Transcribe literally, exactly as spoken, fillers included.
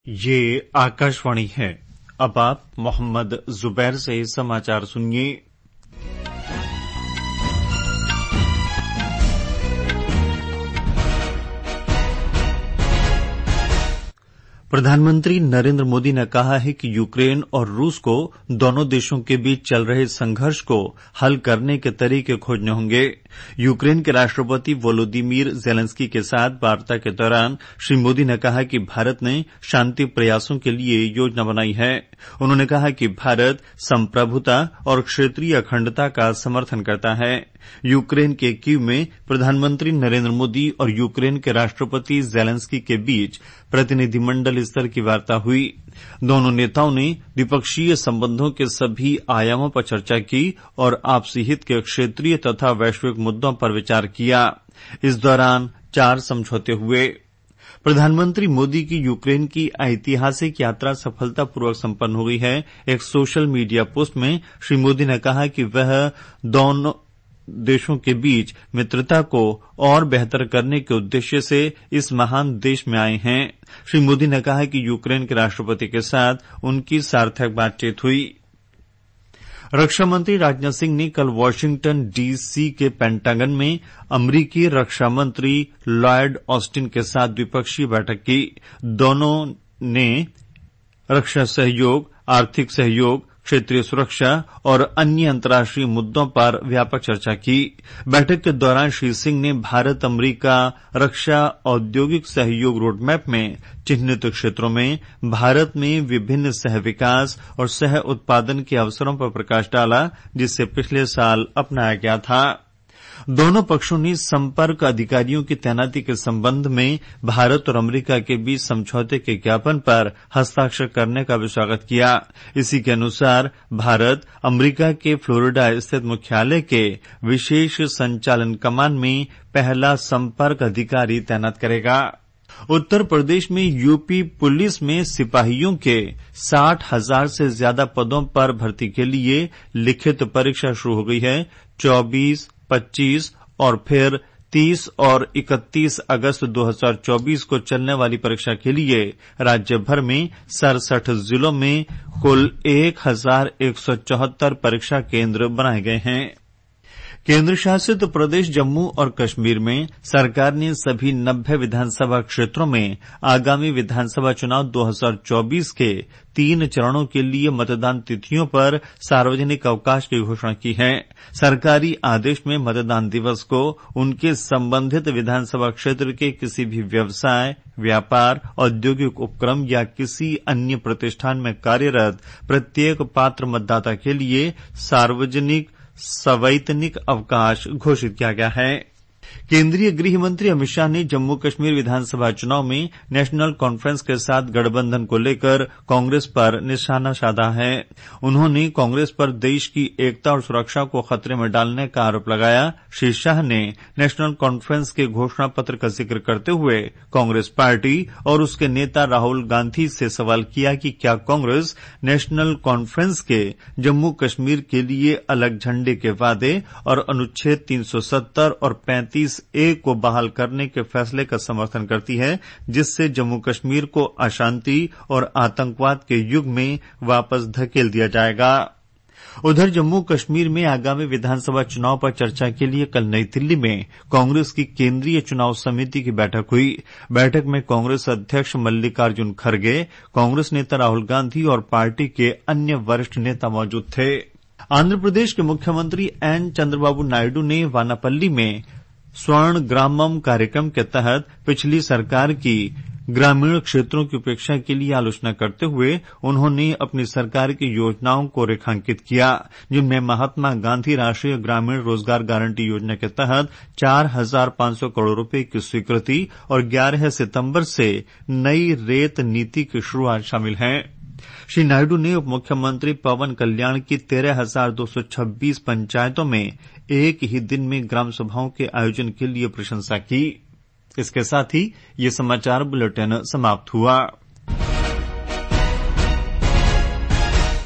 ये आकाशवाणी है। अब आप मोहम्मद जुबैर से समाचार सुनिए। प्रधानमंत्री नरेंद्र मोदी ने कहा है कि यूक्रेन और रूस को दोनों देशों के बीच चल रहे संघर्ष को हल करने के तरीके खोजने होंगे। यूक्रेन के राष्ट्रपति वोलोदिमीर जेलेंस्की के साथ वार्ता के दौरान श्री मोदी ने कहा कि भारत ने शांति प्रयासों के लिए योजना बनाई है। उन्होंने कहा कि भारत संप्रभुता और क्षेत्रीय अखंडता का समर्थन करता है। यूक्रेन के कीव में प्रधानमंत्री नरेंद्र मोदी और यूक्रेन के राष्ट्रपति जेलेंस्की के बीच प्रतिनिधिमंडल स्तर की वार्ता हुई। दोनों नेताओं ने द्विपक्षीय संबंधों के सभी आयामों पर चर्चा की और आपसी हित के क्षेत्रीय तथा वैश्विक मुद्दों पर विचार किया। इस दौरान चार समझौते हुए। प्रधानमंत्री मोदी की यूक्रेन की ऐतिहासिक यात्रा सफलतापूर्वक संपन्न हो गई है। एक सोशल मीडिया पोस्ट में श्री मोदी ने कहा कि वह दोनों देशों के बीच मित्रता को और बेहतर करने के उद्देश्य से इस महान देश में आए हैं। श्री मोदी ने कहा कि यूक्रेन के राष्ट्रपति के साथ उनकी सार्थक बातचीत हुई। रक्षा मंत्री राजनाथ सिंह ने कल वाशिंगटन डीसी के पेंटागन में अमरीकी रक्षा मंत्री लॉयड ऑस्टिन के साथ द्विपक्षीय बैठक की। दोनों ने रक्षा सहयोग, आर्थिक सहयोग, क्षेत्रीय सुरक्षा और अन्य अंतर्राष्ट्रीय मुद्दों पर व्यापक चर्चा की। बैठक के दौरान श्री सिंह ने भारत अमरीका रक्षा औद्योगिक सहयोग रोडमैप में चिन्हित क्षेत्रों में भारत में विभिन्न सह विकास और सह उत्पादन के अवसरों पर प्रकाश डाला, जिसे पिछले साल अपनाया गया था। दोनों पक्षों ने संपर्क अधिकारियों की तैनाती के संबंध में भारत और अमेरिका के बीच समझौते के ज्ञापन पर हस्ताक्षर करने का भी स्वागत किया। इसी के अनुसार भारत अमेरिका के फ्लोरिडा स्थित मुख्यालय के विशेष संचालन कमान में पहला संपर्क अधिकारी तैनात करेगा। उत्तर प्रदेश में यूपी पुलिस में सिपाहियों के साठ हजार से ज्यादा पदों पर भर्ती के लिए लिखित परीक्षा शुरू हो गई है। चौबीस, पच्चीस और फिर तीस और इकतीस अगस्त दो हज़ार चौबीस को चलने वाली परीक्षा के लिए राज्य भर में सड़सठ जिलों में कुल एक हजार एक सौ चौहत्तर परीक्षा केंद्र बनाए गए हैं। केंद्र शासित प्रदेश जम्मू और कश्मीर में सरकार ने सभी नब्बे विधानसभा क्षेत्रों में आगामी विधानसभा चुनाव दो हज़ार चौबीस के तीन चरणों के लिए मतदान तिथियों पर सार्वजनिक अवकाश की घोषणा की है। सरकारी आदेश में मतदान दिवस को उनके संबंधित विधानसभा क्षेत्र के किसी भी व्यवसाय, व्यापार, औद्योगिक उपक्रम या किसी अन्य प्रतिष्ठान में कार्यरत प्रत्येक पात्र मतदाता के लिए सार्वजनिक सवैतनिक अवकाश घोषित किया गया है। केंद्रीय गृह मंत्री अमित शाह ने जम्मू कश्मीर विधानसभा चुनाव में नेशनल कॉन्फ्रेंस के साथ गठबंधन को लेकर कांग्रेस पर निशाना साधा है। उन्होंने कांग्रेस पर देश की एकता और सुरक्षा को खतरे में डालने का आरोप लगाया। श्री शाह ने नेशनल कॉन्फ्रेंस के घोषणा पत्र का जिक्र करते हुए कांग्रेस पार्टी और उसके नेता राहुल गांधी से सवाल किया कि क्या कांग्रेस नेशनल कॉन्फ्रेंस के जम्मू कश्मीर के लिए अलग झंडे के वादे और अनुच्छेद तीन सौ सत्तर और पैंतीस ए को बहाल करने के फैसले का समर्थन करती है, जिससे जम्मू कश्मीर को अशांति और आतंकवाद के युग में वापस धकेल दिया जाएगा। उधर जम्मू कश्मीर में आगामी विधानसभा चुनाव पर चर्चा के लिए कल नई दिल्ली में कांग्रेस की केंद्रीय चुनाव समिति की बैठक हुई। बैठक में कांग्रेस अध्यक्ष मल्लिकार्जुन खड़गे, कांग्रेस नेता राहुल गांधी और पार्टी के अन्य वरिष्ठ नेता मौजूद थे। आंध्र प्रदेश के मुख्यमंत्री एन चंद्रबाबू नायडू ने वानापल्ली में स्वर्ण ग्रामम कार्यक्रम के तहत पिछली सरकार की ग्रामीण क्षेत्रों की उपेक्षा के लिए आलोचना करते हुए उन्होंने अपनी सरकार की योजनाओं को रेखांकित किया, जिनमें महात्मा गांधी राष्ट्रीय ग्रामीण रोजगार गारंटी योजना के तहत चार हजार पांच सौ करोड़ रुपए की स्वीकृति और ग्यारह सितंबर से नई रेत नीति की शुरूआत शामिल है। श्री नायडू ने उप मुख्यमंत्री पवन कल्याण की तेरह हजार दो सौ छब्बीस पंचायतों में एक ही दिन में ग्राम सभाओं के आयोजन के लिए प्रशंसा की। इसके साथ ही ये समाचार बुलेटिन समाप्त हुआ।